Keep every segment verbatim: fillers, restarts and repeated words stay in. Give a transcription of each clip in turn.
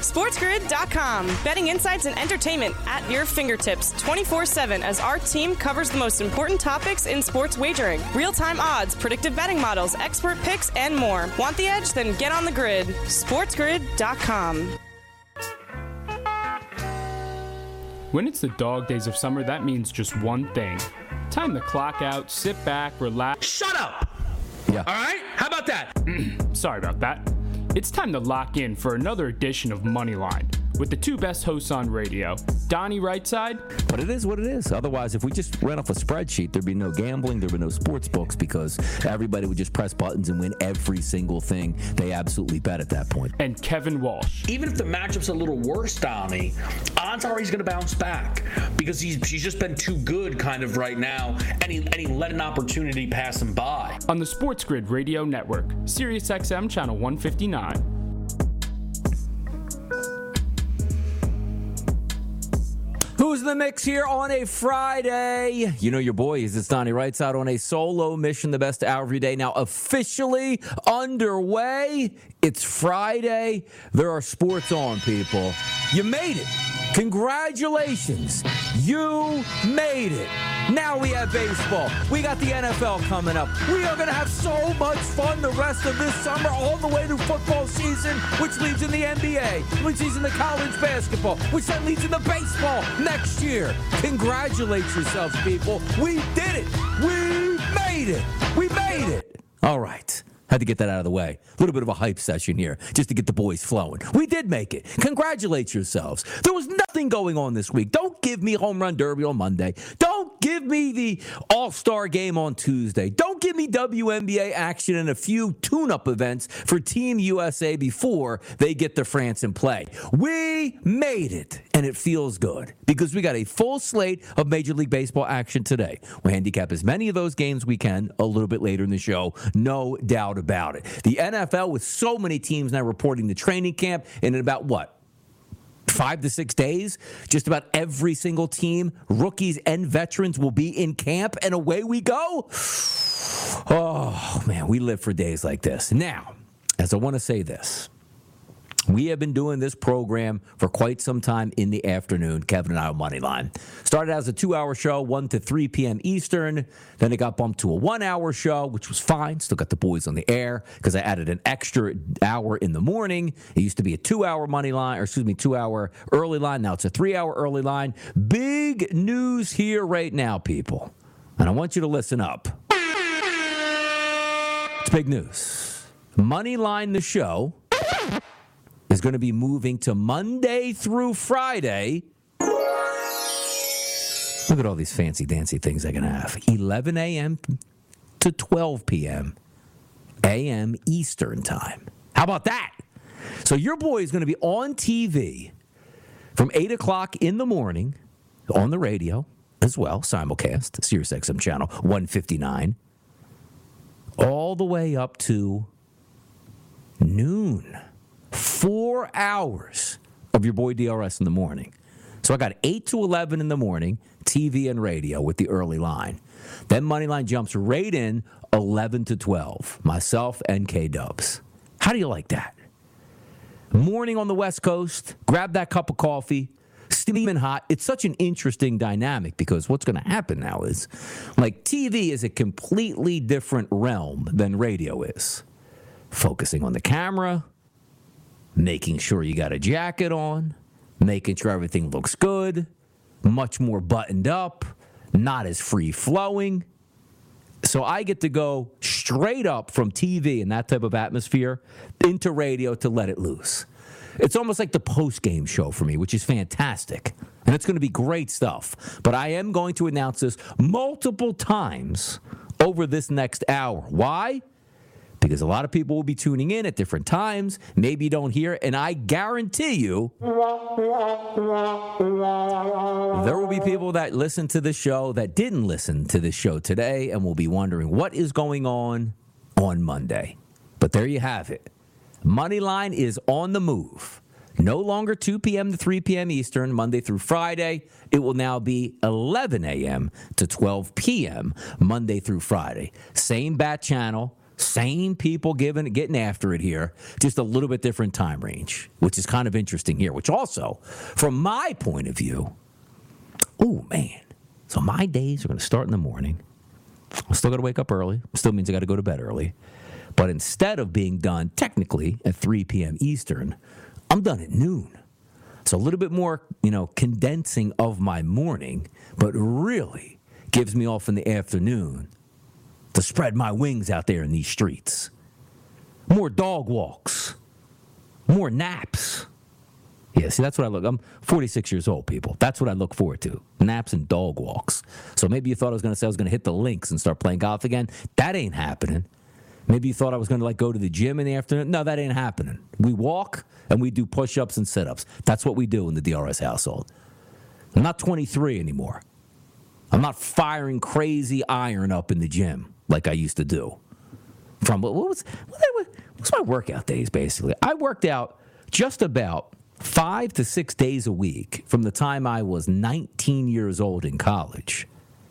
SportsGrid dot com. Betting insights and entertainment at your fingertips twenty-four seven as our team covers the most important topics in sports wagering. Real-time odds, predictive betting models, expert picks, and more. Want the edge? Then get on the grid. SportsGrid dot com. When it's the dog days of summer, that means just one thing. Time to clock out, sit back, relax. Shut up! Yeah. All right? How about that? Sorry about that. It's time to lock in for another edition of Moneyline with the two best hosts on radio, Donnie Rightside. But it is what it is. Otherwise, if we just ran off a spreadsheet, there'd be no gambling, there'd be no sports books because everybody would just press buttons and win every single thing they absolutely bet at that point. And Kevin Walsh. Even if the matchup's a little worse, Donnie, odds are he's going to bounce back because he's he's just been too good kind of right now, and he, and he let an opportunity pass him by. On the Sports Grid Radio Network, Sirius X M Channel one fifty-nine. Who's in the mix here on a Friday? You know your boy is. It's Donnie Rightside on a solo mission, the best hour of your day. Now officially underway. It's Friday. There are sports on, people. You made it. Congratulations. You made it. Now we have baseball. We got the N F L coming up. We are going to have so much fun the rest of this summer, all the way to football season, which leads in the N B A, which leads in the college basketball, which then leads in the baseball next year. Congratulate yourselves, people. We did it. We made it. We made it. All right. Had to get that out of the way. A little bit of a hype session here just to get the boys flowing. We did make it. Congratulate yourselves. There was nothing going on this week. Don't give me home run derby on Monday. Don't give me the All-Star game on Tuesday. Don't give me W N B A action and a few tune-up events for Team U S A before they get to France and play. We made it, and it feels good because we got a full slate of Major League Baseball action today. We'll handicap as many of those games we can a little bit later in the show. No doubt about it. The N F L, with so many teams now reporting the training camp, and in about what? Five to six days, just about every single team, rookies and veterans, will be in camp, and away we go. Oh, man, we live for days like this. Now, as I want to say this, we have been doing this program for quite some time in the afternoon, Kevin and I on Moneyline. Started as a two-hour show, one to three p.m. Eastern. Then it got bumped to a one-hour show, which was fine. Still got the boys on the air because I added an extra hour in the morning. It used to be a two-hour Moneyline, or excuse me, two-hour early line. Now it's a three-hour early line. Big news here right now, people. And I want you to listen up. It's big news. Moneyline the show is going to be moving to Monday through Friday. Look at all these fancy dancy things I can have. eleven a.m. to twelve p.m. a m. Eastern time. How about that? So your boy is going to be on T V from eight o'clock in the morning on the radio as well, simulcast, Sirius X M channel one fifty-nine, all the way up to noon. Four hours of your boy D R S in the morning. So I got eight to eleven in the morning, T V and radio with the early line. Then Moneyline jumps right in eleven to twelve, myself and K-Dubs. How do you like that? Morning on the West Coast, grab that cup of coffee, steaming hot. It's such an interesting dynamic because what's going to happen now is, like, T V is a completely different realm than radio is. Focusing on the camera, making sure you got a jacket on, making sure everything looks good, much more buttoned up, not as free-flowing. So I get to go straight up from T V and that type of atmosphere into radio to let it loose. It's almost like the post-game show for me, which is fantastic. And it's going to be great stuff. But I am going to announce this multiple times over this next hour. Why? Because a lot of people will be tuning in at different times. Maybe you don't hear it, and I guarantee you there will be people that listen to this show that didn't listen to this show today and will be wondering what is going on on Monday. But there you have it. Moneyline is on the move. No longer two p.m. to three p.m. Eastern, Monday through Friday. It will now be eleven a.m. to twelve p.m. Monday through Friday. Same bat channel. Same people giving, getting after it here, just a little bit different time range, which is kind of interesting here, which also, from my point of view, oh, man. So my days are going to start in the morning. I still got to wake up early. Still means I got to go to bed early. But instead of being done technically at three p.m. Eastern, I'm done at noon. So a little bit more, you know, condensing of my morning, but really gives me off in the afternoon to spread my wings out there in these streets. More dog walks. More naps. Yeah, see, that's what I look. I'm forty-six years old, people. That's what I look forward to. Naps and dog walks. So maybe you thought I was going to say I was going to hit the links and start playing golf again. That ain't happening. Maybe you thought I was going to, like, go to the gym in the afternoon. No, that ain't happening. We walk and we do push-ups and sit-ups. That's what we do in the D R S household. I'm not twenty-three anymore. I'm not firing crazy iron up in the gym like I used to do. From what was what was my workout days, basically? I worked out just about five to six days a week from the time I was nineteen years old in college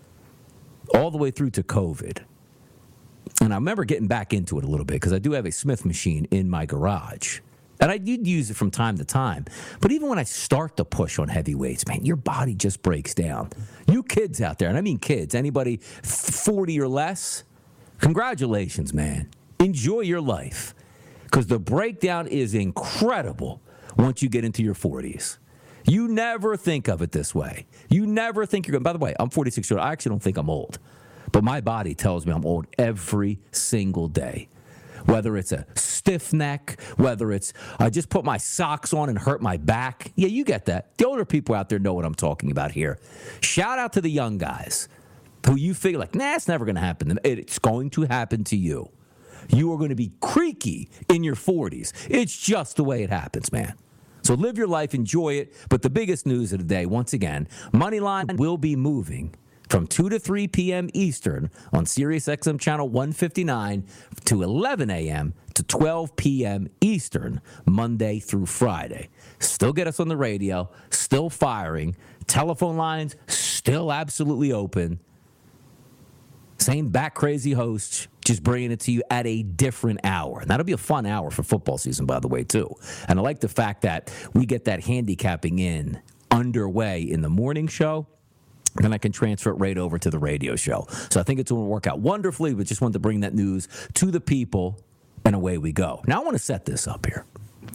all the way through to COVID. And I remember getting back into it a little bit because I do have a Smith machine in my garage. And I did use it from time to time. But even when I start to push on heavy weights, man, your body just breaks down. You kids out there, and I mean kids, anybody forty or less, congratulations, man. Enjoy your life because the breakdown is incredible once you get into your forties. You never think of it this way. You never think you're going, by the way, I'm forty-six years old. I actually don't think I'm old. But my body tells me I'm old every single day. Whether it's a stiff neck, whether it's I just put my socks on and hurt my back. Yeah, you get that. The older people out there know what I'm talking about here. Shout out to the young guys who you figure like, nah, it's never going to happen. It's going to happen to you. You are going to be creaky in your forties. It's just the way it happens, man. So live your life, enjoy it. But the biggest news of the day, once again, Moneyline will be moving from two to three p.m. Eastern on Sirius X M Channel one fifty-nine to eleven a.m. to twelve p.m. Eastern, Monday through Friday. Still get us on the radio, still firing. Telephone lines still absolutely open. Same back crazy hosts, just bringing it to you at a different hour. And that'll be a fun hour for football season, by the way, too. And I like the fact that we get that handicapping in underway in the morning show. Then I can transfer it right over to the radio show. So I think it's going to work out wonderfully, but just wanted to bring that news to the people, and away we go. Now I want to set this up here.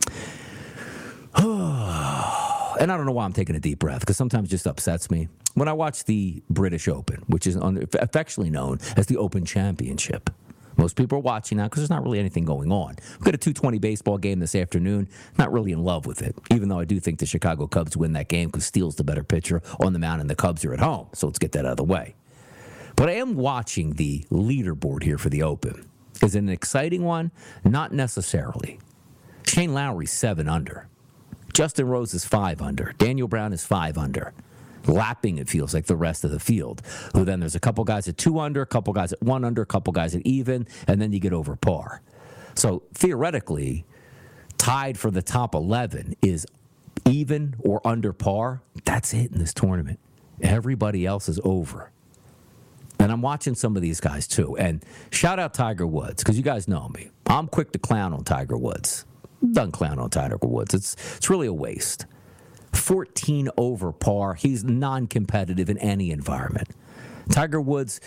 And I don't know why I'm taking a deep breath, because sometimes it just upsets me. When I watch the British Open, which is affectionately known as the Open Championship, most people are watching now because there's not really anything going on. We've got a two twenty baseball game this afternoon. Not really in love with it, even though I do think the Chicago Cubs win that game because Steele's the better pitcher on the mound and the Cubs are at home. So let's get that out of the way. But I am watching the leaderboard here for the Open. Is it an exciting one? Not necessarily. Shane Lowry's seven under. Justin Rose is five under. Daniel Brown is five under. Lapping, it feels like, the rest of the field. Who then there's a couple guys at two under, a couple guys at one under, a couple guys at even, and then you get over par. So theoretically, tied for the top eleven is even or under par. That's it in this tournament. Everybody else is over. And I'm watching some of these guys too. And shout out Tiger Woods, because you guys know me. I'm quick to clown on Tiger Woods. I'm done clown on Tiger Woods. It's it's really a waste. fourteen over par. He's non-competitive in any environment. Tiger Woods,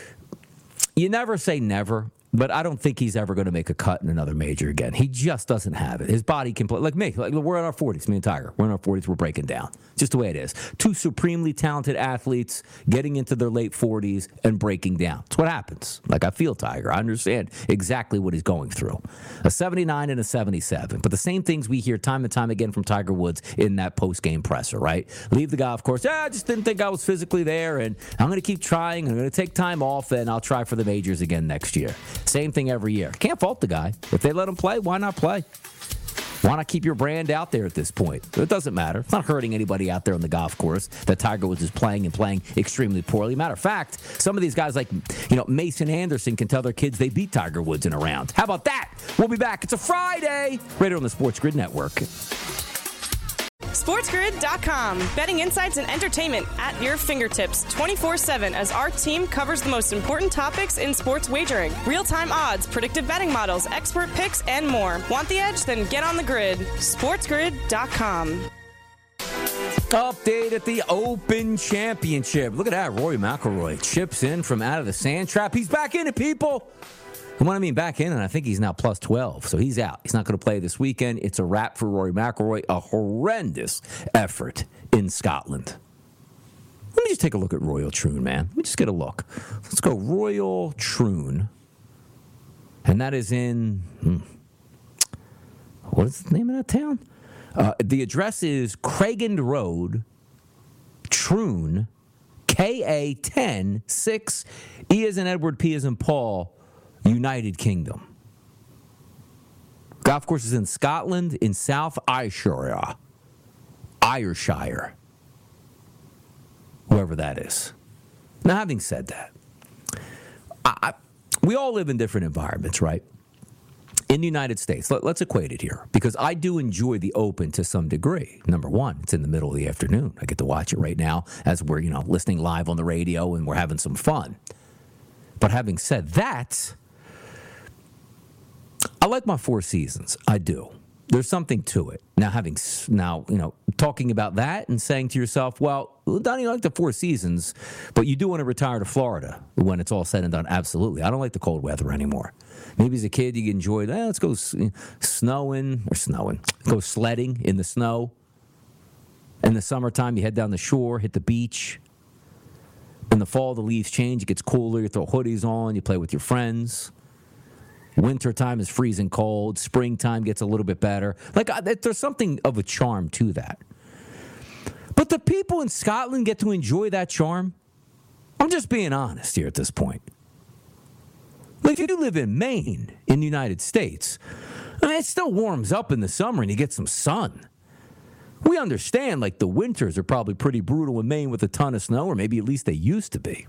you never say never, but I don't think he's ever going to make a cut in another major again. He just doesn't have it. His body can play. Like me, like we're in our forties, me and Tiger. We're in our forties, we're breaking down. Just the way it is. Two supremely talented athletes getting into their late forties and breaking down. That's what happens. Like I feel Tiger. I understand exactly what he's going through. A seventy-nine and a seventy-seven. But the same things we hear time and time again from Tiger Woods in that post-game presser, right? Leave the golf course. Yeah, I just didn't think I was physically there, and I'm going to keep trying. I'm going to take time off, and I'll try for the majors again next year. Same thing every year. Can't fault the guy. If they let him play, why not play? Why not keep your brand out there at this point? It doesn't matter. It's not hurting anybody out there on the golf course that Tiger Woods is playing and playing extremely poorly. Matter of fact, some of these guys like, you know, Mason Anderson can tell their kids they beat Tiger Woods in a round. How about that? We'll be back. It's a Friday right here on the Sports Grid Network. SportsGrid dot com. Betting insights and entertainment at your fingertips twenty-four seven as our team covers the most important topics in sports wagering. Real-time odds, predictive betting models, expert picks, and more. Want the edge? Then get on the grid. SportsGrid dot com. Update at the Open Championship. Look at that. Rory McIlroy chips in from out of the sand trap. He's back in it, people. And when I mean back in, and I think he's now plus twelve, so he's out. He's not going to play this weekend. It's a wrap for Rory McIlroy. A horrendous effort in Scotland. Let me just take a look at Royal Troon, man. Let me just get a look. Let's go Royal Troon. And that is in, hmm, what is the name of that town? Uh, the address is Craigan Road, Troon, K A ten six, E as in Edward, P as in Paul, United Kingdom. Golf course is in Scotland, in South Ayrshire. Ayrshire. Whoever that is. Now, having said that, I, I, we all live in different environments, right? In the United States, let, let's equate it here, because I do enjoy the Open to some degree. Number one, it's in the middle of the afternoon. I get to watch it right now as we're, you know, listening live on the radio and we're having some fun. But having said that, I like my Four Seasons. I do. There's something to it. Now, having now, you know, talking about that and saying to yourself, well, Donnie, you like the Four Seasons, but you do want to retire to Florida when it's all said and done. Absolutely. I don't like the cold weather anymore. Maybe as a kid you enjoyed, eh, let's go s- snowing or snowing, go sledding in the snow. In the summertime, you head down the shore, hit the beach. In the fall, the leaves change. It gets cooler. You throw hoodies on. You play with your friends. Wintertime is freezing cold. Springtime gets a little bit better. Like, uh, there's something of a charm to that. But the people in Scotland get to enjoy that charm? I'm just being honest here at this point. Like, if you live in Maine, in the United States, I mean, it still warms up in the summer and you get some sun. We understand, like, the winters are probably pretty brutal in Maine with a ton of snow, or maybe at least they used to be.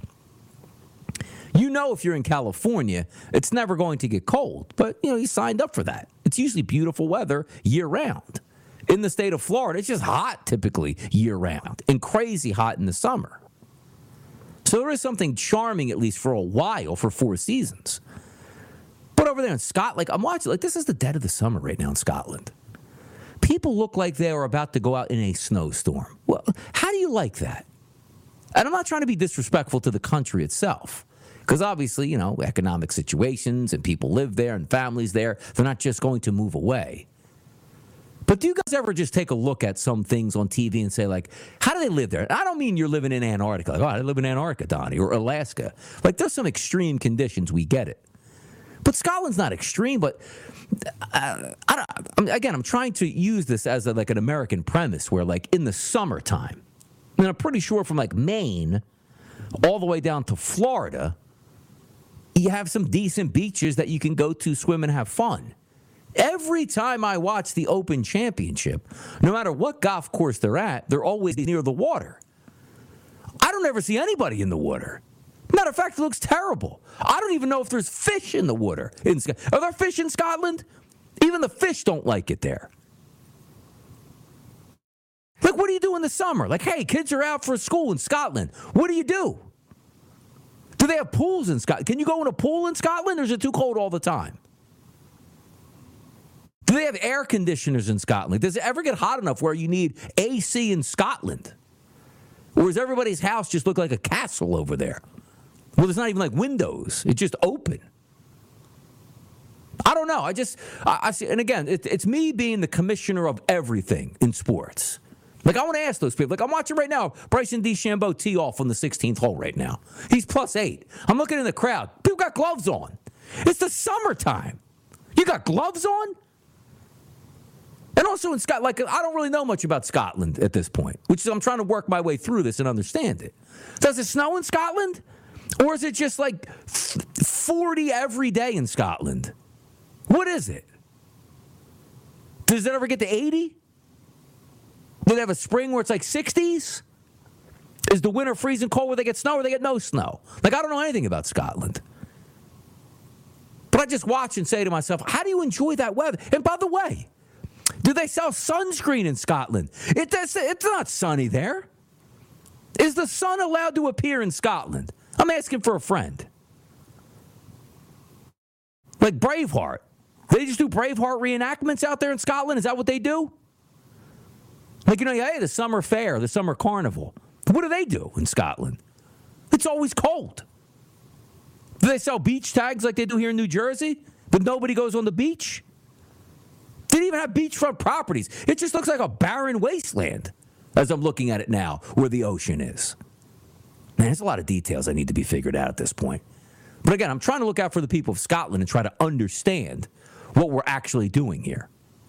You know, if you're in California, it's never going to get cold. But, you know, you signed up for that. It's usually beautiful weather year-round. In the state of Florida, it's just hot typically year-round and crazy hot in the summer. So there is something charming, at least for a while, for Four Seasons. But over there in Scotland, like, I'm watching, like, this is the dead of the summer right now in Scotland. People look like they are about to go out in a snowstorm. Well, how do you like that? And I'm not trying to be disrespectful to the country itself. Because obviously, you know, economic situations and people live there and families there, they're not just going to move away. But do you guys ever just take a look at some things on T V and say, like, how do they live there? I don't mean you're living in Antarctica. Like, oh, I live in Antarctica, Donnie, or Alaska. Like, there's some extreme conditions. We get it. But Scotland's not extreme, but uh, I don't, I'm, again, I'm trying to use this as a, like an American premise where, like, in the summertime, and I'm pretty sure from, like, Maine all the way down to Florida, you have some decent beaches that you can go to, swim, and have fun. Every time I watch the Open Championship, no matter what golf course they're at, they're always near the water. I don't ever see anybody in the water. Matter of fact, it looks terrible. I don't even know if there's fish in the water. In Sc- Are there fish in Scotland? Even the fish don't like it there. Like, what do you do in the summer? Like, hey, kids are out for school in Scotland. What do you do? Do they have pools in Scotland? Can you go in a pool in Scotland, or is it too cold all the time? Do they have air conditioners in Scotland? Does it ever get hot enough where you need A C in Scotland? Or does everybody's house just look like a castle over there? Well, there's not even like windows. It's just open. I don't know. I just, I, I see, and again, it, it's me being the commissioner of everything in sports. Like, I want to ask those people. Like, I'm watching right now, Bryson DeChambeau tee off on the sixteenth hole right now. He's plus eight. I'm looking in the crowd. People got gloves on. It's the summertime. You got gloves on? And also in Scotland, like, I don't really know much about Scotland at this point, which is I'm trying to work my way through this and understand it. Does it snow in Scotland? Or is it just like forty every day in Scotland? What is it? Does it ever get to eighty? Do they have a spring where it's like sixties? Is the winter freezing cold where they get snow or they get no snow? Like, I don't know anything about Scotland. But I just watch and say to myself, how do you enjoy that weather? And by the way, Do they sell sunscreen in Scotland? It, it's, it's not sunny there. Is the sun allowed to appear in Scotland? I'm asking for a friend. Like Braveheart. They just do Braveheart reenactments out there in Scotland? Is that what they do? Like, you know, hey, the summer fair, the summer carnival. What do they do in Scotland? It's always cold. Do they sell beach tags like they do here in New Jersey? But nobody goes on the beach? They didn't even have beachfront properties. It just looks like a barren wasteland as I'm looking at it now where the ocean is. Man, there's a lot of details that need to be figured out at this point. But again, I'm trying to look out for the people of Scotland and try to understand what we're actually doing here.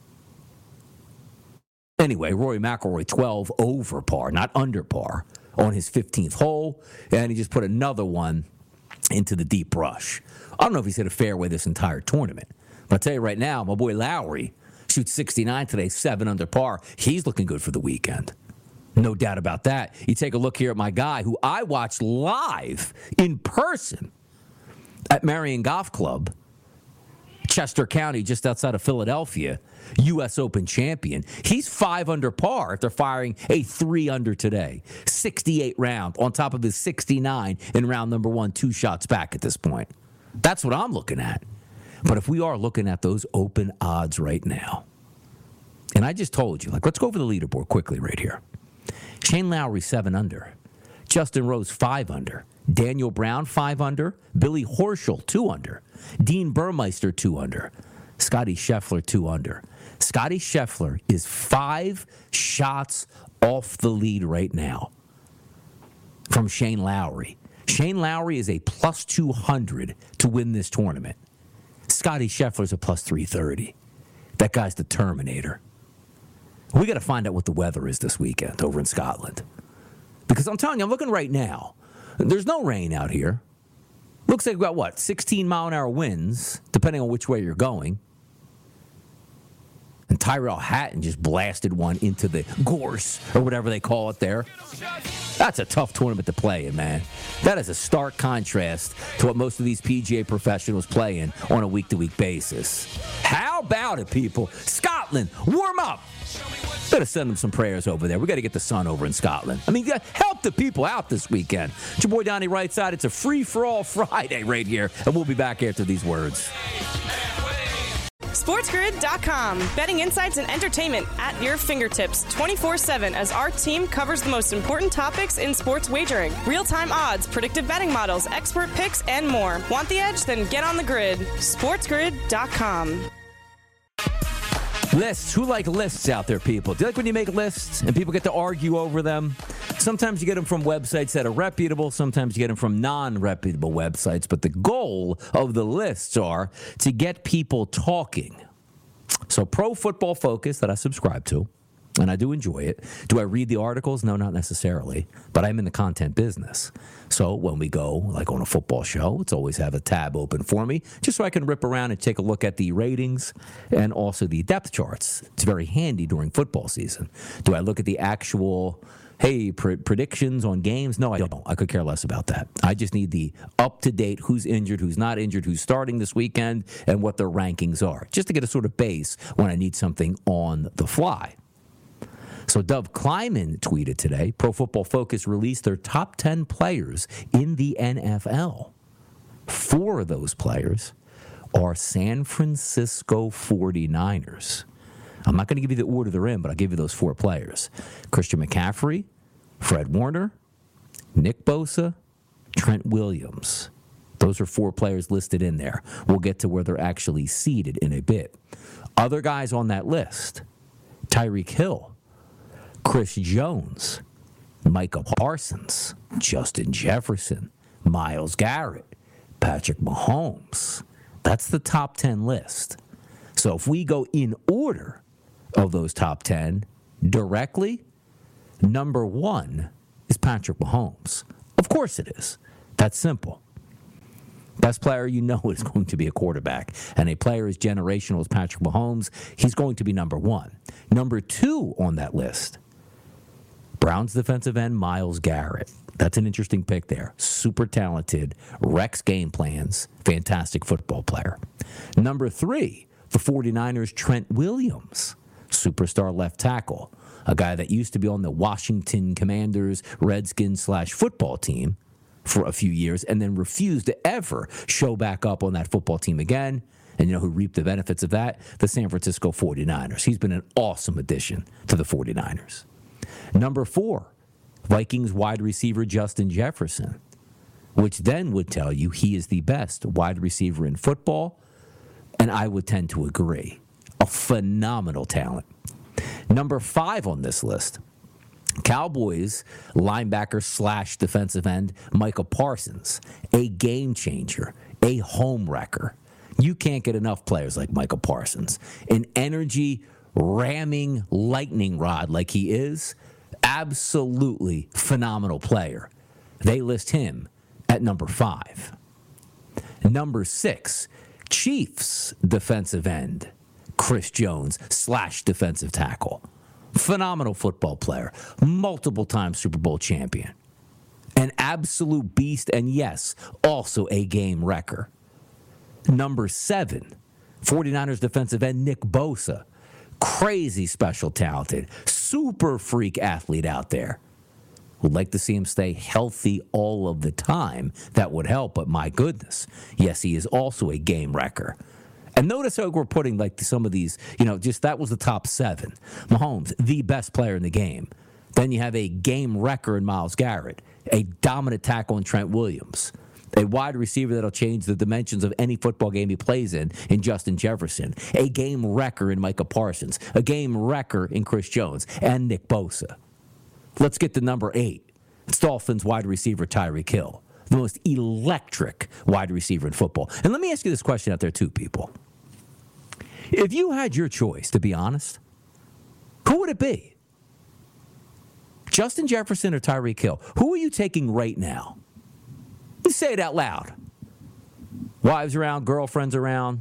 Anyway, Rory McIlroy, twelve over par, not under par, on his fifteenth hole, and he just put another one into the deep brush. I don't know if he's hit a fairway this entire tournament, but I'll tell you right now, my boy Lowry shoots sixty-nine today, seven under par. He's looking good for the weekend. No doubt about that. You take a look here at my guy, who I watched live in person at Marion Golf Club, Chester County, just outside of Philadelphia, U S Open champion. He's five under par after firing a three under today. sixty-eight round on top of his sixty-nine in round number one, two shots back at this point. That's what I'm looking at. But if we are looking at those open odds right now, and I just told you, like, let's go over the leaderboard quickly right here. Shane Lowry, seven under. Justin Rose, five under. Daniel Brown, five under. Billy Horschel, two under. Dean Burmeister, two under. Scotty Scheffler, two under. Scotty Scheffler is five shots off the lead right now from Shane Lowry. Shane Lowry is a plus two hundred to win this tournament. Scotty Scheffler's a plus three thirty. That guy's the Terminator. We got to find out what the weather is this weekend over in Scotland. Because I'm telling you, I'm looking right now. There's no rain out here. Looks like we've got, what, sixteen mile an hour winds, depending on which way you're going. And Tyrell Hatton just blasted one into the gorse, or whatever they call it there. That's a tough tournament to play in, man. That is a stark contrast to what most of these P G A professionals play in on a week-to-week basis. How about it, people? Scotland, warm up. Got to send them some prayers over there. We got to get the sun over in Scotland. I mean, help the people out this weekend. It's your boy Donnie Rightside. It's a free-for-all Friday right here, and we'll be back after these words. SportsGrid dot com. Betting insights and entertainment at your fingertips twenty-four seven as our team covers the most important topics in sports wagering. Real-time odds, predictive betting models, expert picks, and more. Want the edge? Then get on the grid. SportsGrid dot com. Lists. Who like lists out there, people? Do you like when you make lists and people get to argue over them? Sometimes you get them from websites that are reputable. Sometimes you get them from non-reputable websites. But the goal of the lists are to get people talking. So Pro Football Focus, that I subscribe to, and I do enjoy it. Do I read the articles? No, not necessarily. But I'm in the content business. So when we go, like on a football show, it's always have a tab open for me, just so I can rip around and take a look at the ratings and also the depth charts. It's very handy during football season. Do I look at the actual, hey, pr- predictions on games? No, I don't. I could care less about that. I just need the up-to-date who's injured, who's not injured, who's starting this weekend, and what their rankings are, just to get a sort of base when I need something on the fly. So Dov Kleiman tweeted today, Pro Football Focus released their top ten players in the N F L. Four of those players are San Francisco forty-niners. I'm not going to give you the order they're in, but I'll give you those four players. Christian McCaffrey, Fred Warner, Nick Bosa, Trent Williams. Those are four players listed in there. We'll get to where they're actually seated in a bit. Other guys on that list, Tyreek Hill, Chris Jones, Micah Parsons, Justin Jefferson, Myles Garrett, Patrick Mahomes. That's the top ten list. So if we go in order of those top ten directly, number one is Patrick Mahomes. Of course it is. That's simple. Best player you know is going to be a quarterback. And a player as generational as Patrick Mahomes, he's going to be number one. Number two on that list, Browns defensive end Myles Garrett. That's an interesting pick there. Super talented, Rex game plans, fantastic football player. Number three, the forty-niners, Trent Williams. superstar left tackle, a guy that used to be on the Washington Commanders, Redskins slash football team for a few years and then refused to ever show back up on that football team again. And you know who reaped the benefits of that? The San Francisco forty-niners. He's been an awesome addition to the forty-niners. Number four, Vikings wide receiver Justin Jefferson, which then would tell you he is the best wide receiver in football, and I would tend to agree. A phenomenal talent. Number five on this list, Cowboys linebacker slash defensive end Micah Parsons, a game changer, a home wrecker. You can't get enough players like Micah Parsons. An energy ramming lightning rod like he is, absolutely phenomenal player. They list him at number five. Number six, Chiefs defensive end Chris Jones slash defensive tackle. Phenomenal football player, multiple-time Super Bowl champion. An absolute beast, and yes, also a game wrecker. Number seven, forty-niners defensive end Nick Bosa. Crazy special talented, super freak athlete out there. Would like to see him stay healthy all of the time. That would help, but my goodness. Yes, he is also a game wrecker. And notice how we're putting like some of these, you know, just that was the top seven. Mahomes, the best player in the game. Then you have a game wrecker in Myles Garrett, a dominant tackle in Trent Williams, a wide receiver that'll change the dimensions of any football game he plays in, in Justin Jefferson, a game wrecker in Micah Parsons, a game wrecker in Chris Jones, and Nick Bosa. Let's get to number eight. It's Dolphins wide receiver Tyreek Hill, the most electric wide receiver in football. And let me ask you this question out there too, people. If you had your choice, to be honest, who would it be? Justin Jefferson or Tyreek Hill? Who are you taking right now? You say it out loud. Wives around, girlfriends around.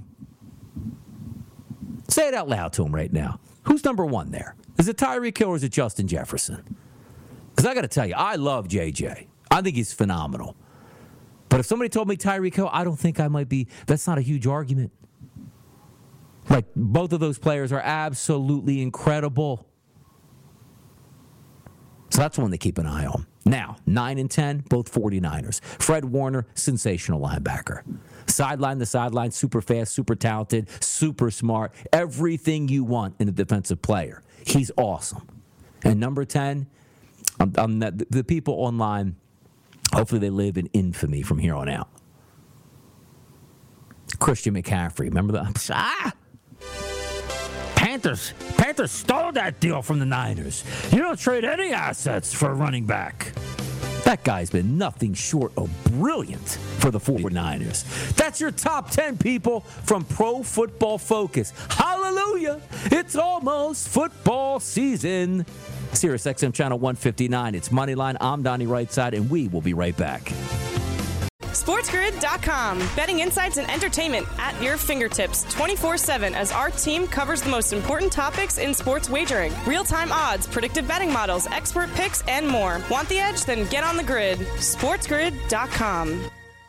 Say it out loud to them right now. Who's number one there? Is it Tyreek Hill or is it Justin Jefferson? Because I got to tell you, I love J J. I think he's phenomenal. But if somebody told me Tyreek Hill, I don't think I might be. That's not a huge argument. Like, both of those players are absolutely incredible. So that's one to keep an eye on. Now, nine and ten, both forty-niners. Fred Warner, sensational linebacker. Sideline to sideline, super fast, super talented, super smart. Everything you want in a defensive player. He's awesome. And number ten, I'm, I'm not, the people online, hopefully they live in infamy from here on out. Christian McCaffrey. Remember that? Ah! Panthers. Panthers stole that deal from the Niners. You don't trade any assets for a running back. That guy's been nothing short of brilliant for the forty-niners. That's your top ten, people, from Pro Football Focus. Hallelujah! It's almost football season. Sirius X M Channel one fifty-nine. It's Moneyline. I'm Donnie Rightside, and we will be right back. SportsGrid dot com. Betting insights and entertainment at your fingertips twenty-four seven as our team covers the most important topics in sports wagering. Real-time odds, predictive betting models, expert picks, and more. Want the edge? Then get on the grid. SportsGrid dot com.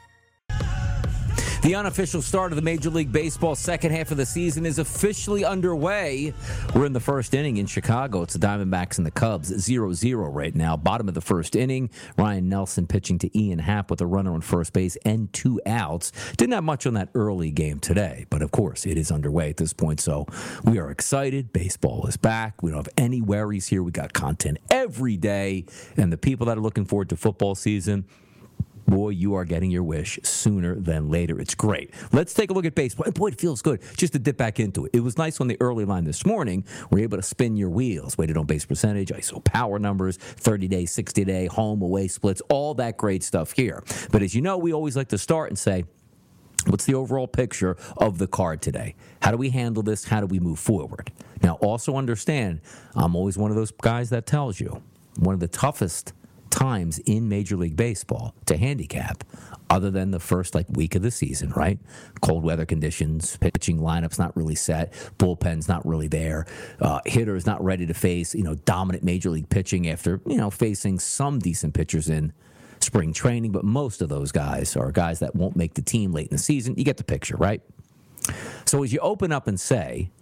The unofficial start of the Major League Baseball second half of the season is officially underway. We're in the first inning in Chicago. It's the Diamondbacks and the Cubs, zero zero right now. Bottom of the first inning, Ryan Nelson pitching to Ian Happ with a runner on first base and two outs. Didn't have much on that early game today, but of course it is underway at this point, so we are excited. Baseball is back. We don't have any worries here. We got content every day, and the people that are looking forward to football season, boy, you are getting your wish sooner than later. It's great. Let's take a look at baseball. Boy, it feels good just to dip back into it. It was nice on the early line this morning. We're able to spin your wheels. Weighted on base percentage, I S O power numbers, thirty-day, sixty-day, home, away splits, all that great stuff here. But as you know, we always like to start and say, what's the overall picture of the card today? How do we handle this? How do we move forward? Now, also understand, I'm always one of those guys that tells you, one of the toughest times in Major League Baseball to handicap, other than the first like week of the season, right? Cold weather conditions, pitching lineup's not really set, bullpen's not really there, uh, hitters not ready to face, you know, dominant Major League pitching after, you know, facing some decent pitchers in spring training, but most of those guys are guys that won't make the team late in the season. You get the picture, right? So as you open up and say,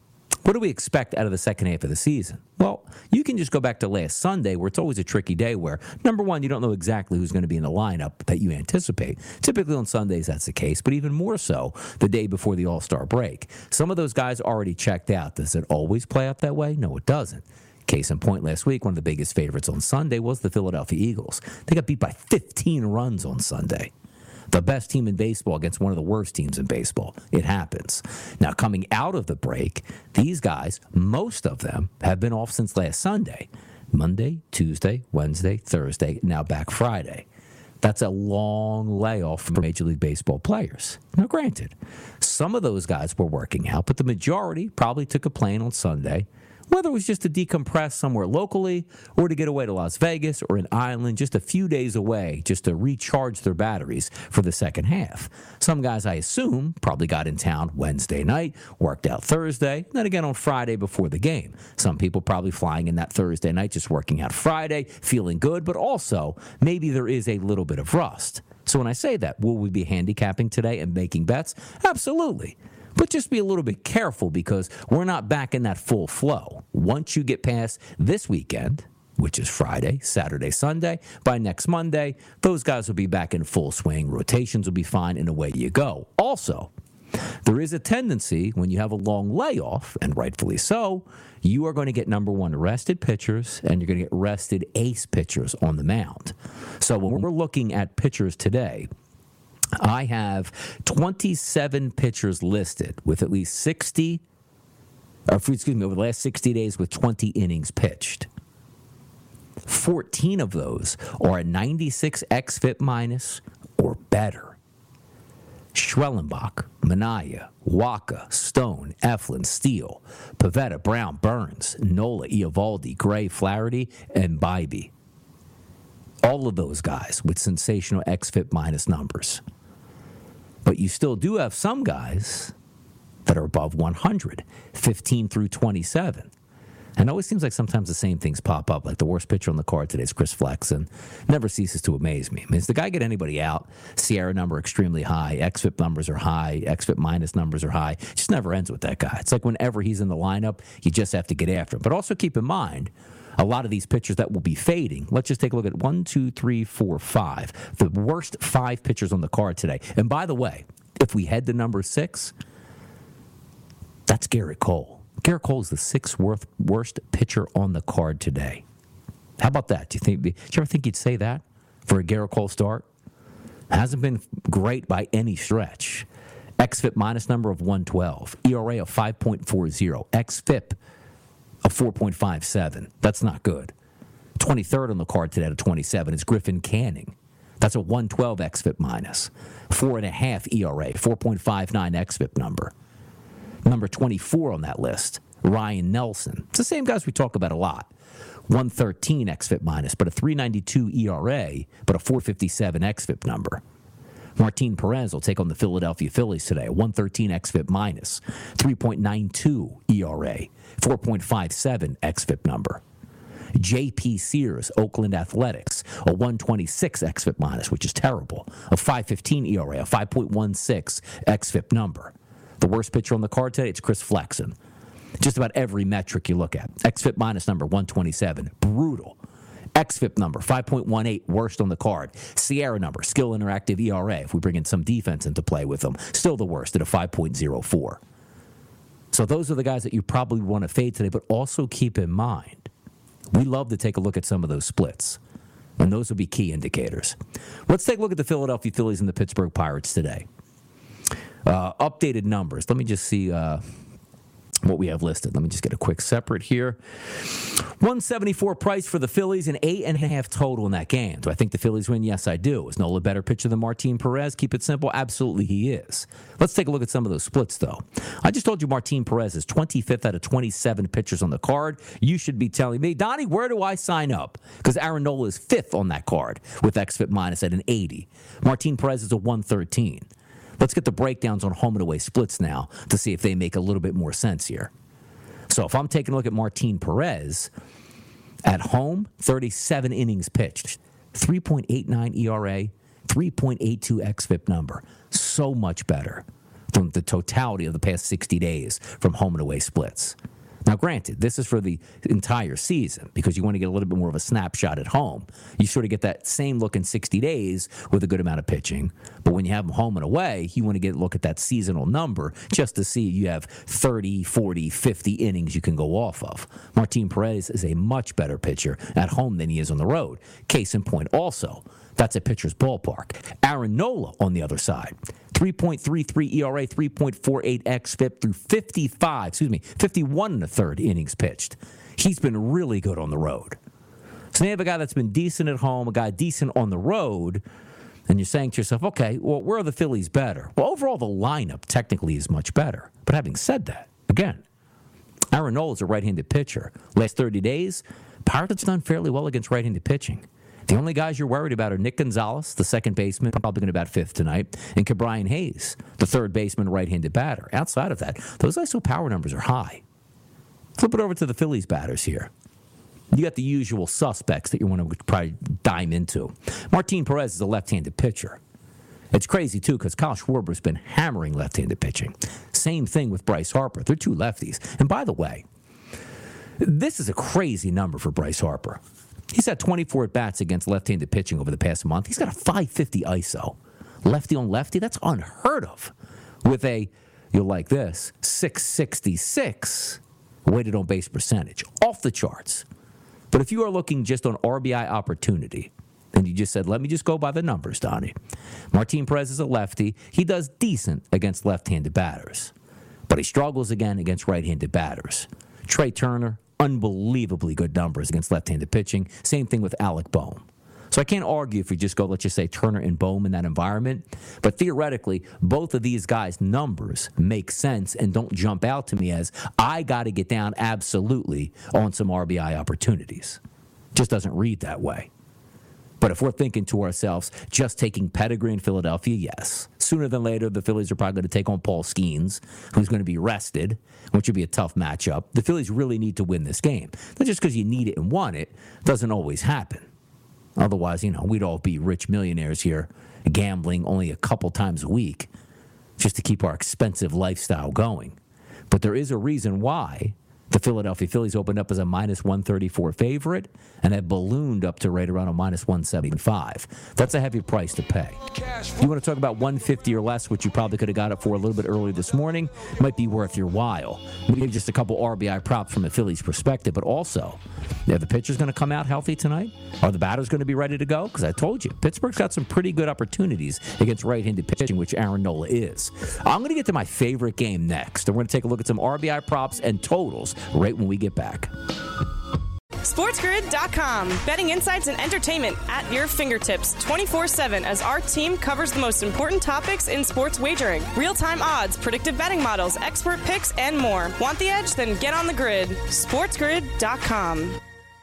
What do we expect out of the second half of the season? Well, you can just go back to last Sunday, where it's always a tricky day where, number one, you don't know exactly who's going to be in the lineup that you anticipate. Typically on Sundays, that's the case, but even more so the day before the All-Star break. Some of those guys already checked out. Does it always play out that way? No, it doesn't. Case in point, last week, one of the biggest favorites on Sunday was the Philadelphia Eagles. They got beat by fifteen runs on Sunday. The best team in baseball against one of the worst teams in baseball. It happens. Now, coming out of the break, these guys, most of them, have been off since last Sunday. Monday, Tuesday, Wednesday, Thursday, now back Friday. That's a long layoff for Major League Baseball players. Now, granted, some of those guys were working out, but the majority probably took a plane on Sunday, whether it was just to decompress somewhere locally or to get away to Las Vegas or an island just a few days away just to recharge their batteries for the second half. Some guys, I assume, probably got in town Wednesday night, worked out Thursday, then again on Friday before the game. Some people probably flying in that Thursday night, just working out Friday, feeling good, but also maybe there is a little bit of rust. So when I say that, will we be handicapping today and making bets? Absolutely. But just be a little bit careful because we're not back in that full flow. Once you get past this weekend, which is Friday, Saturday, Sunday, by next Monday, those guys will be back in full swing. Rotations will be fine, and away you go. Also, there is a tendency when you have a long layoff, and rightfully so, you are going to get, number one, rested pitchers, and you're going to get rested ace pitchers on the mound. So when we're looking at pitchers today, I have twenty-seven pitchers listed with at least sixty, or excuse me, over the last sixty days with twenty innings pitched. fourteen of those are a ninety-six X F I P minus or better. Schwellenbach, Minaya, Waka, Stone, Eflin, Steele, Pivetta, Brown, Burns, Nola, Eovaldi, Gray, Flaherty, and Bybee. All of those guys with sensational X F I P minus numbers. But you still do have some guys that are above one hundred, fifteen through twenty-seven. And it always seems like sometimes the same things pop up. Like the worst pitcher on the card today is Chris Flexen. Never ceases to amaze me. I mean, does the guy get anybody out? Sierra number extremely high. X F I P numbers are high. X F I P minus numbers are high. It just never ends with that guy. It's like whenever he's in the lineup, you just have to get after him. But also keep in mind, a lot of these pitchers that will be fading. Let's just take a look at one, two, three, four, five. The worst five pitchers on the card today. And by the way, if we head to number six, that's Garrett Cole. Garrett Cole is the sixth worst, worst pitcher on the card today. How about that? Do you think? Did you ever think you'd say that for a Garrett Cole start? Hasn't been great by any stretch. X F I P minus number of one twelve. E R A of five point four oh. X F I P of four point five seven. That's not good. twenty-third on the card today at twenty-seven is Griffin Canning. That's a one twelve X F I P minus. Four and a half E R A, four point five nine X F I P number. Number twenty-four on that list, Ryan Nelson. It's the same guys we talk about a lot. one thirteen X F I P minus, but a three ninety-two E R A, but a four fifty-seven X F I P number. Martin Perez will take on the Philadelphia Phillies today, one thirteen X F I P minus, three point nine two E R A, four point five seven X F I P number. J P Sears, Oakland Athletics, a one twenty-six X F I P minus, which is terrible, a five fifteen E R A, a five point one six X F I P number. The worst pitcher on the card today, it's Chris Flexen. Just about every metric you look at. X F I P minus number one twenty-seven, brutal. X F I P number, five point one eight, worst on the card. Sierra number, skill interactive E R A, if we bring in some defense into play with them, still the worst at a five point oh four. So those are the guys that you probably want to fade today, but also keep in mind, we love to take a look at some of those splits, and those will be key indicators. Let's take a look at the Philadelphia Phillies and the Pittsburgh Pirates today. Uh, updated numbers. Let me just see uh, what we have listed. Let me just get a quick separate here. one seventy-four price for the Phillies, and eight and a half total in that game. Do I think the Phillies win? Yes, I do. Is Nola a better pitcher than Martin Perez? Keep it simple. Absolutely, he is. Let's take a look at some of those splits, though. I just told you Martin Perez is twenty-fifth out of twenty-seven pitchers on the card. You should be telling me, Donnie, where do I sign up? Because Aaron Nola is fifth on that card with X F I P minus at an eighty. Martin Perez is a one thirteen. Let's get the breakdowns on home and away splits now to see if they make a little bit more sense here. So if I'm taking a look at Martin Perez, at home, thirty-seven innings pitched, three point eight nine E R A, three point eight two X F I P number. So much better from the totality of the past sixty days from home and away splits. Now, granted, this is for the entire season because you want to get a little bit more of a snapshot at home. You sort of get that same look in sixty days with a good amount of pitching. But when you have them home and away, you want to get a look at that seasonal number just to see you have thirty, forty, fifty innings you can go off of. Martin Perez is a much better pitcher at home than he is on the road. Case in point also, that's a pitcher's ballpark. Aaron Nola on the other side. three point three three E R A, three point four eight X F I P through fifty-five, excuse me, fifty-one and a third innings pitched. He's been really good on the road. So now you have a guy that's been decent at home, a guy decent on the road, and you're saying to yourself, okay, well, where are the Phillies better? Well, overall, the lineup technically is much better. But having said that, again, Aaron Nola is a right-handed pitcher. Last thirty days, Pirates done fairly well against right-handed pitching. The only guys you're worried about are Nick Gonzalez, the second baseman, probably going to bat fifth tonight, and Ke'Bryan Hayes, the third baseman, right-handed batter. Outside of that, those I S O power numbers are high. Flip it over to the Phillies batters here. You got the usual suspects that you want to probably dime into. Martin Perez is a left-handed pitcher. It's crazy, too, because Kyle Schwarber's been hammering left-handed pitching. Same thing with Bryce Harper. They're two lefties. And by the way, this is a crazy number for Bryce Harper. He's had twenty-four at-bats against left-handed pitching over the past month. He's got a five fifty I S O. Lefty on lefty, that's unheard of. With a, you'll like this, six sixty-six weighted on base percentage. Off the charts. But if you are looking just on R B I opportunity, and you just said, let me just go by the numbers, Donnie. Martin Perez is a lefty. He does decent against left-handed batters. But he struggles again against right-handed batters. Trey Turner, unbelievably good numbers against left-handed pitching. Same thing with Alec Bohm. So I can't argue if we just go, let's just say, Turner and Bohm in that environment. But theoretically, both of these guys' numbers make sense and don't jump out to me as, I got to get down absolutely on some R B I opportunities. Just doesn't read that way. But if we're thinking to ourselves, just taking pedigree in Philadelphia, yes. Sooner than later, the Phillies are probably going to take on Paul Skeens, who's going to be rested, which would be a tough matchup. The Phillies really need to win this game. Not just because you need it and want it, doesn't always happen. Otherwise, you know, we'd all be rich millionaires here, gambling only a couple times a week, just to keep our expensive lifestyle going. But there is a reason why the Philadelphia Phillies opened up as a minus one thirty-four favorite and have ballooned up to right around a minus one seventy-five. That's a heavy price to pay. You want to talk about one fifty or less, which you probably could have got it for a little bit earlier this morning, might be worth your while. Maybe just a couple R B I props from a Phillies perspective, but also, are the pitchers going to come out healthy tonight? Are the batters going to be ready to go? Because I told you, Pittsburgh's got some pretty good opportunities against right-handed pitching, which Aaron Nola is. I'm going to get to my favorite game next, and we're going to take a look at some R B I props and totals right when we get back. SportsGrid dot com. Betting insights and entertainment at your fingertips twenty-four seven as our team covers the most important topics in sports wagering. Real-time odds, predictive betting models, expert picks, and more. Want the edge? Then get on the grid. SportsGrid dot com.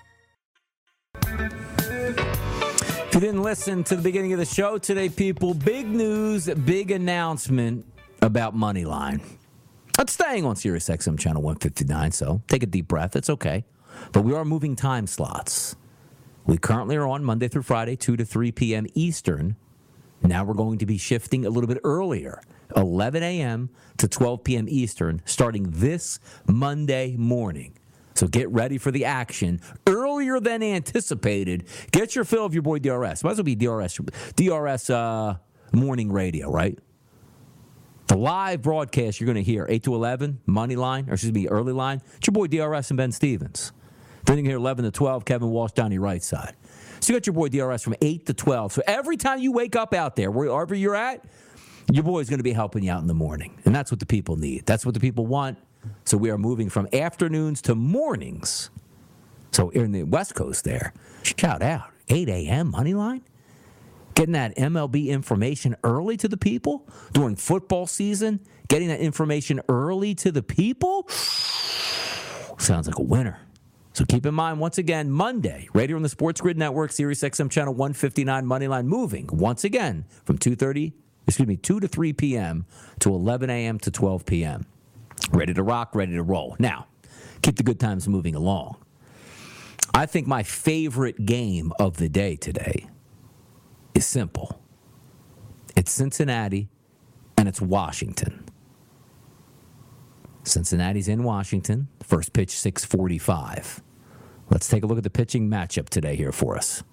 If you didn't listen to the beginning of the show today, people, big news, big announcement about Moneyline. It's staying on Sirius X M channel one fifty-nine, so take a deep breath. It's okay. But we are moving time slots. We currently are on Monday through Friday, two to three p.m. Eastern. Now we're going to be shifting a little bit earlier, eleven a.m. to twelve p.m. Eastern, starting this Monday morning. So get ready for the action earlier than anticipated. Get your fill of your boy D R S. Might as well be D R S, D R S uh, morning radio, right? The live broadcast you're going to hear, eight to eleven, money line, or excuse me, early line. It's your boy D R S and Ben Stevens. Then you can hear eleven to twelve, Kevin Walsh down your right side. So you got your boy D R S from eight to twelve. So every time you wake up out there, wherever you're at, your boy's going to be helping you out in the morning. And that's what the people need. That's what the people want. So we are moving from afternoons to mornings. So in the West Coast there, shout out, eight a.m. money line. Getting that M L B information early to the people during football season, getting that information early to the people, sounds like a winner. So keep in mind, once again, Monday, right here on the Sports Grid Network, Sirius X M channel one fifty-nine, Moneyline moving once again from two thirty, excuse me, two to three p.m. to eleven a.m. to twelve p.m. Ready to rock, ready to roll. Now, keep the good times moving along. I think my favorite game of the day today is simple. It's Cincinnati and it's Washington. Cincinnati's in Washington. First pitch, six forty-five. Let's take a look at the pitching matchup today here for us.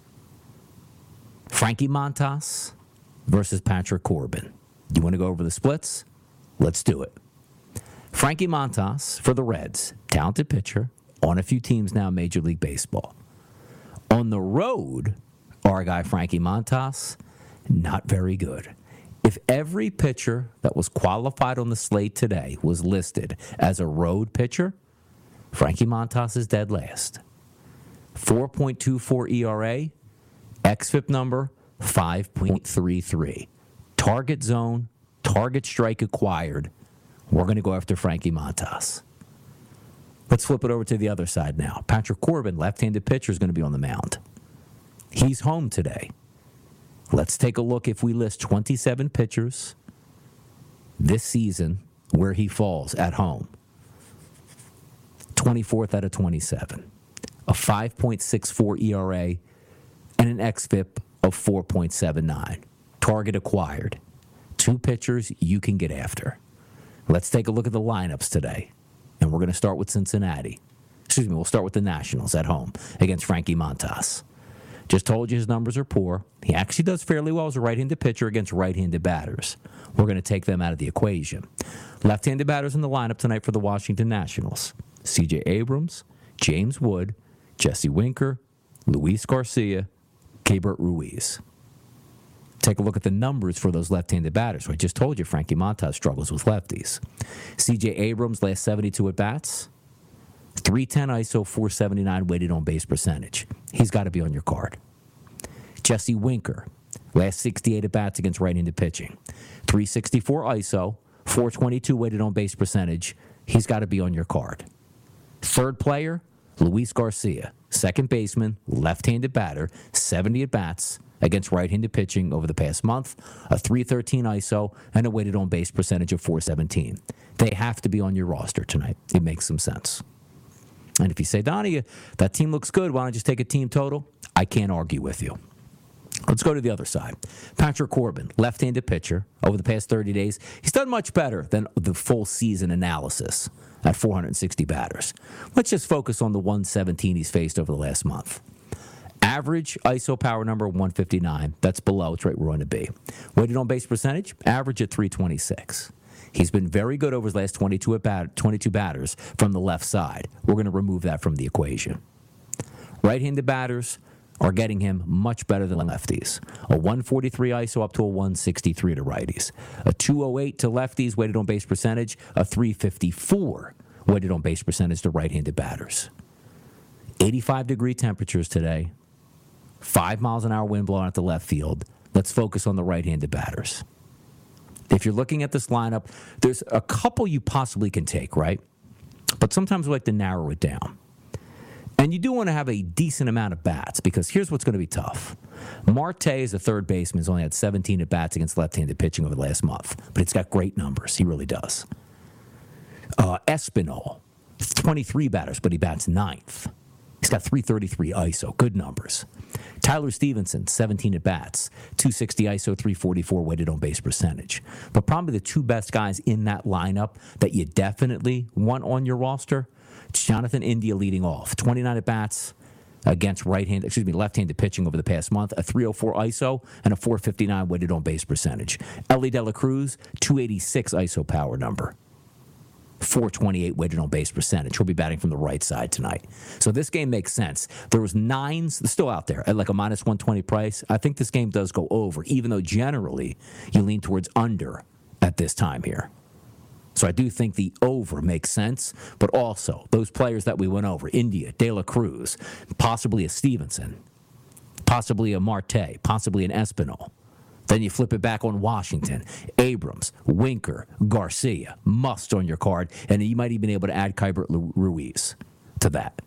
Frankie Montas versus Patrick Corbin. You want to go over the splits? Let's do it. Frankie Montas for the Reds, talented pitcher, on a few teams now in Major League Baseball. On the road, our guy Frankie Montas, not very good. If every pitcher that was qualified on the slate today was listed as a road pitcher, Frankie Montas is dead last. four point two four E R A, X F I P number five point three three. Target zone, target strike acquired. We're going to go after Frankie Montas. Let's flip it over to the other side now. Patrick Corbin, left-handed pitcher, is going to be on the mound. He's home today. Let's take a look if we list twenty-seven pitchers this season where he falls at home. twenty-fourth out of twenty-seven. A five point six four E R A and an X F I P of four point seven nine. Target acquired. Two pitchers you can get after. Let's take a look at the lineups today. And we're going to start with Cincinnati. Excuse me, we'll start with the Nationals at home against Frankie Montas. Just told you his numbers are poor. He actually does fairly well as a right-handed pitcher against right-handed batters. We're going to take them out of the equation. Left-handed batters in the lineup tonight for the Washington Nationals. C J Abrams, James Wood, Jesse Winker, Luis Garcia, Keibert Ruiz. Take a look at the numbers for those left-handed batters. I just told you Frankie Montas struggles with lefties. C J Abrams, last seventy-two at-bats. three ten I S O, four seventy-nine weighted on base percentage. He's got to be on your card. Jesse Winker, last sixty-eight at-bats against right-handed pitching. three sixty-four I S O, four twenty-two weighted on base percentage. He's got to be on your card. Third player, Luis Garcia, second baseman, left-handed batter, seventy at-bats against right-handed pitching over the past month, a three thirteen I S O, and a weighted on base percentage of four seventeen. They have to be on your roster tonight. It makes some sense. And if you say, Donnie, that team looks good, why don't you just take a team total? I can't argue with you. Let's go to the other side. Patrick Corbin, left-handed pitcher. Over the past thirty days, he's done much better than the full season analysis at four hundred sixty batters. Let's just focus on the one seventeen he's faced over the last month. Average I S O power number, one fifty-nine. That's below. It's right where we want to be. Weighted on base percentage, average at three twenty-six. He's been very good over his last twenty-two, at bat, twenty-two batters from the left side. We're going to remove that from the equation. Right-handed batters are getting him much better than lefties. A one forty-three I S O up to a one sixty-three to righties. A two oh eight to lefties, weighted on base percentage. A three fifty-four weighted on base percentage to right-handed batters. eighty-five degree temperatures today. Five miles an hour wind blowing at the left field. Let's focus on the right-handed batters. If you're looking at this lineup, there's a couple you possibly can take, right? But sometimes we like to narrow it down. And you do want to have a decent amount of bats, because here's what's going to be tough. Marte is a third baseman. He's only had seventeen at-bats against left-handed pitching over the last month, but it's got great numbers. He really does. Uh, Espinal, twenty-three batters, but he bats ninth. He's got three thirty-three I S O, good numbers. Tyler Stevenson, seventeen at-bats, two sixty I S O, three forty-four weighted on base percentage. But probably the two best guys in that lineup that you definitely want on your roster, Jonathan India leading off, twenty-nine at-bats against right-handed, excuse me, left-handed pitching over the past month, a three oh four I S O and a four fifty-nine weighted on base percentage. Elly De La Cruz, two eighty-six I S O power number. four twenty-eight weighted on base percentage. He'll be batting from the right side tonight. So this game makes sense. There was nines still out there at like a minus one twenty price. I think this game does go over, even though generally you lean towards under at this time here. So I do think the over makes sense, but also those players that we went over, India, De La Cruz, possibly a Stevenson, possibly a Marte, possibly an Espinal. Then you flip it back on Washington. Abrams, Winker, Garcia, must on your card. And you might even be able to add Keibert Ruiz to that.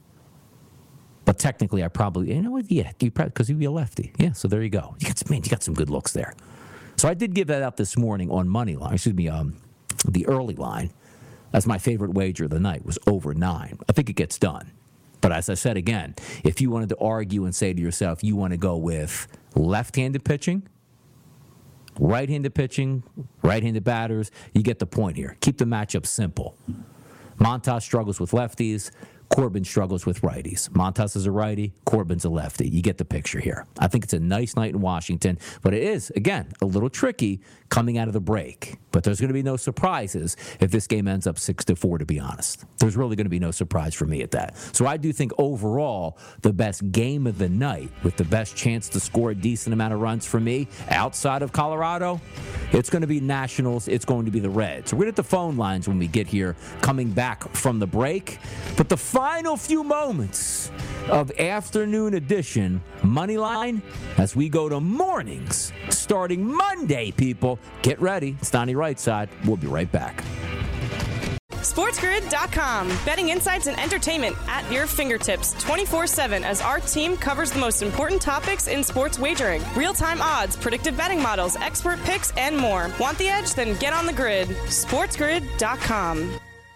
But technically, I probably, you know what, yeah, because you'd be a lefty. Yeah, so there you go. You got, man, you got some good looks there. So I did give that out this morning on money line, excuse me, um, the early line, as my favorite wager of the night was over nine. I think it gets done. But as I said again, if you wanted to argue and say to yourself, you want to go with left-handed pitching, Right-handed pitching, right-handed batters. You get the point here. Keep the matchup simple. Montas struggles with lefties. Corbin struggles with righties. Montas is a righty. Corbin's a lefty. You get the picture here. I think it's a nice night in Washington, but it is, again, a little tricky coming out of the break. But there's going to be no surprises if this game ends up six to four, to be honest. There's really going to be no surprise for me at that. So I do think overall the best game of the night with the best chance to score a decent amount of runs for me outside of Colorado, it's going to be Nationals. It's going to be the Reds. We're going to hit the phone lines when we get here coming back from the break. But the final few moments of afternoon edition Moneyline as we go to mornings starting Monday, people. Get ready. It's Donnie Rightside. We'll be right back. SportsGrid dot com. Betting insights and entertainment at your fingertips twenty-four seven as our team covers the most important topics in sports wagering. Real-time odds, predictive betting models, expert picks, and more. Want the edge? Then get on the grid. SportsGrid dot com.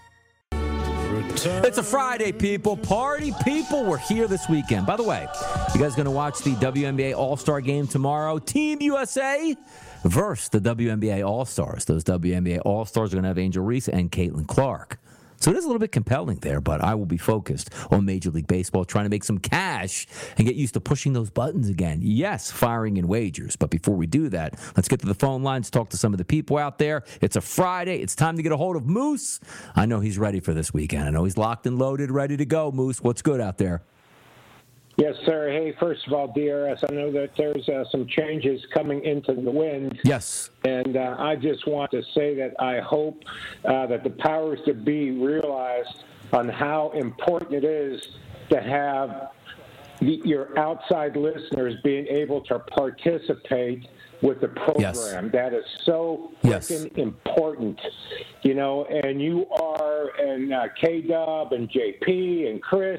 It's a Friday, people. Party people. We're here this weekend. By the way, you guys going to watch the W N B A All-Star Game tomorrow? Team U S A versus the W N B A All-Stars. Those W N B A All-Stars are going to have Angel Reese and Caitlin Clark. So it is a little bit compelling there, but I will be focused on Major League Baseball, trying to make some cash and get used to pushing those buttons again. Yes, firing in wagers. But before we do that, let's get to the phone lines, talk to some of the people out there. It's a Friday. It's time to get a hold of Moose. I know he's ready for this weekend. I know he's locked and loaded, ready to go. Moose, what's good out there? Yes, sir. Hey, first of all, D R S, I know that there's uh, some changes coming into the wind. Yes. And uh, I just want to say that I hope uh, that the powers that be realize on how important it is to have the, your outside listeners being able to participate with the program. Yes. That is so yes. freaking important, you know, and you are, and uh, K-Dub and J P and Chris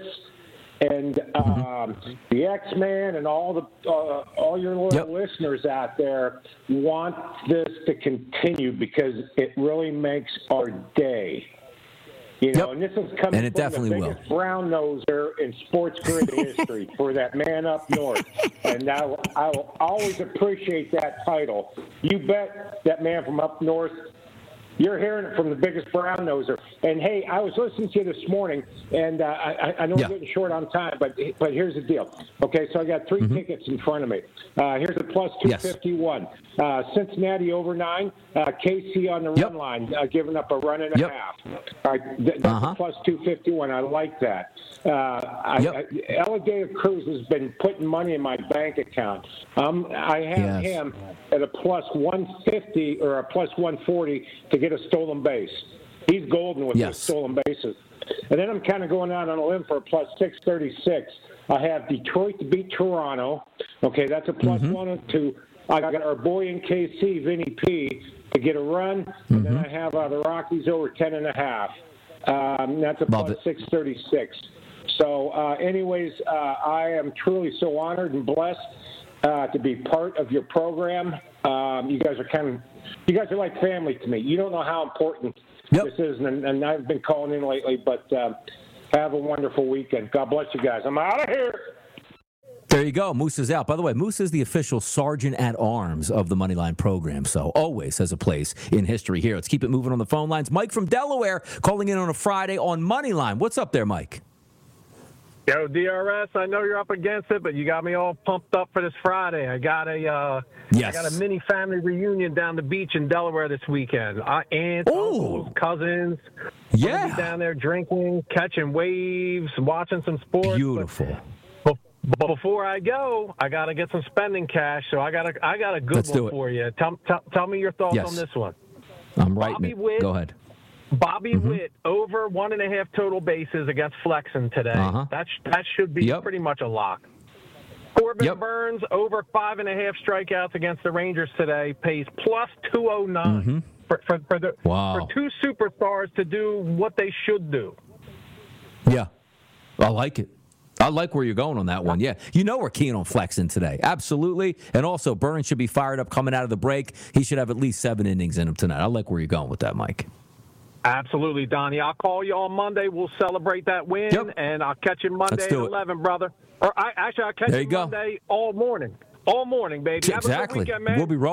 and um, mm-hmm. the X-Man and all the uh, all your loyal yep. listeners out there want this to continue because it really makes our day. You know, yep. and this is coming and it from definitely the biggest will. brown noser in sports grid history for that man up north. And I will, I will always appreciate that title. You bet that man from up north. You're hearing it from the biggest brown noser. And, hey, I was listening to you this morning, and uh, I, I know yeah. we're getting short on time, but but here's the deal. Okay, so I got three mm-hmm. tickets in front of me. Uh, here's a plus two fifty-one. Yes. Uh, Cincinnati over nine. Uh, K C on the yep. run line, uh, giving up a run and a yep. half. All right, th- that's uh-huh. a plus two fifty-one. I like that. Uh, I, yep. I, Alligator Cruz has been putting money in my bank account. Um, I have yes. him at a plus one fifty or a plus one forty to get a stolen base. He's golden with yes. those stolen bases. And then I'm kind of going out on a limb for a plus six thirty-six. I have Detroit to beat Toronto. Okay, that's a plus mm-hmm. one oh two. I got our boy in K C, Vinny P, to get a run. Mm-hmm. And then I have uh, the Rockies over ten and a half. Um, that's a Love plus it. six thirty-six. So, uh, anyways, uh, I am truly so honored and blessed uh, to be part of your program. Um, you guys are kind of, you guys are like family to me. You don't know how important yep. this is, and, and I've been calling in lately. But uh, have a wonderful weekend. God bless you guys. I'm out of here. There you go. Moose is out. By the way, Moose is the official sergeant at arms of the Moneyline program, so always has a place in history here. Let's keep it moving on the phone lines. Mike from Delaware calling in on a Friday on Moneyline. What's up there, Mike? Yo, D R S, I know you're up against it, but you got me all pumped up for this Friday. I got a uh, yes. I got a mini family reunion down the beach in Delaware this weekend. Uh, aunts, uncles, cousins. Yeah. Be down there drinking, catching waves, watching some sports. Beautiful. But, but before I go, I got to get some spending cash, so I got a, I got a good Let's one for you. Tell, tell, tell me your thoughts yes. on this one. I'm writing it. Witt, Go ahead. Bobby mm-hmm. Witt over one and a half total bases against Flexen today. Uh-huh. That sh- that should be yep. pretty much a lock. Corbin yep. Burns over five and a half strikeouts against the Rangers today pays plus two oh nine mm-hmm. for for for, the, wow. for two superstars to do what they should do. Yeah, I like it. I like where you're going on that one. Yeah, you know we're keen on Flexen today. Absolutely. And also, Burns should be fired up coming out of the break. He should have at least seven innings in him tonight. I like where you're going with that, Mike. Absolutely, Donnie. I'll call you on Monday. We'll celebrate that win, yep. and I'll catch you Monday at eleven, brother. Or I, actually, I'll catch there you, you Monday all morning. All morning, baby. Have exactly. a good weekend, man. We'll be rolling.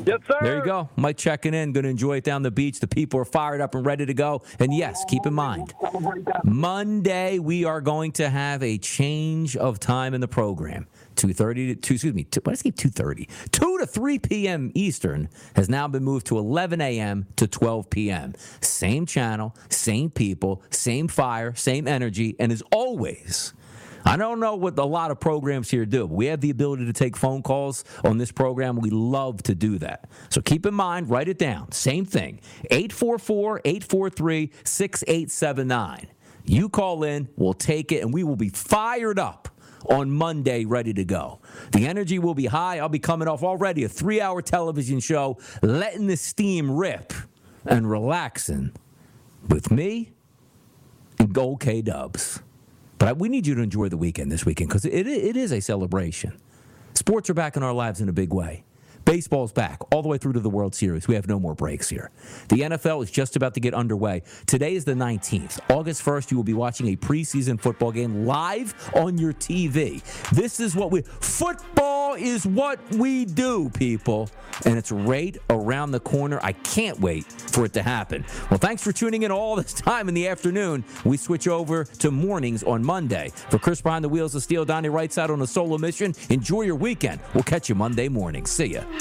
Yes, sir. There you go. Mike checking in. Going to enjoy it down the beach. The people are fired up and ready to go. And yes, keep in mind, Monday we are going to have a change of time in the program. two thirty to two, excuse me, two, what did I say? two thirty. two to three p.m. Eastern has now been moved to eleven a.m. to twelve p.m. Same channel, same people, same fire, same energy, and as always, I don't know what a lot of programs here do, but we have the ability to take phone calls on this program. We love to do that. So keep in mind, write it down. Same thing, eight four four, eight four three, six eight seven nine. You call in, we'll take it, and we will be fired up on Monday, ready to go. The energy will be high. I'll be coming off already a three-hour television show, letting the steam rip and relaxing with me and Gold K-Dubs. But we need you to enjoy the weekend this weekend because it, it is a celebration. Sports are back in our lives in a big way. Baseball's back all the way through to the World Series. We have no more breaks here. The N F L is just about to get underway. Today is the nineteenth. August first, you will be watching a preseason football game live on your T V. This is what we... Football is what we do, people. And it's right around the corner. I can't wait for it to happen. Well, thanks for tuning in all this time in the afternoon. We switch over to mornings on Monday. For Chris behind the wheels of steel, Donnie Rightside on a solo mission. Enjoy your weekend. We'll catch you Monday morning. See ya.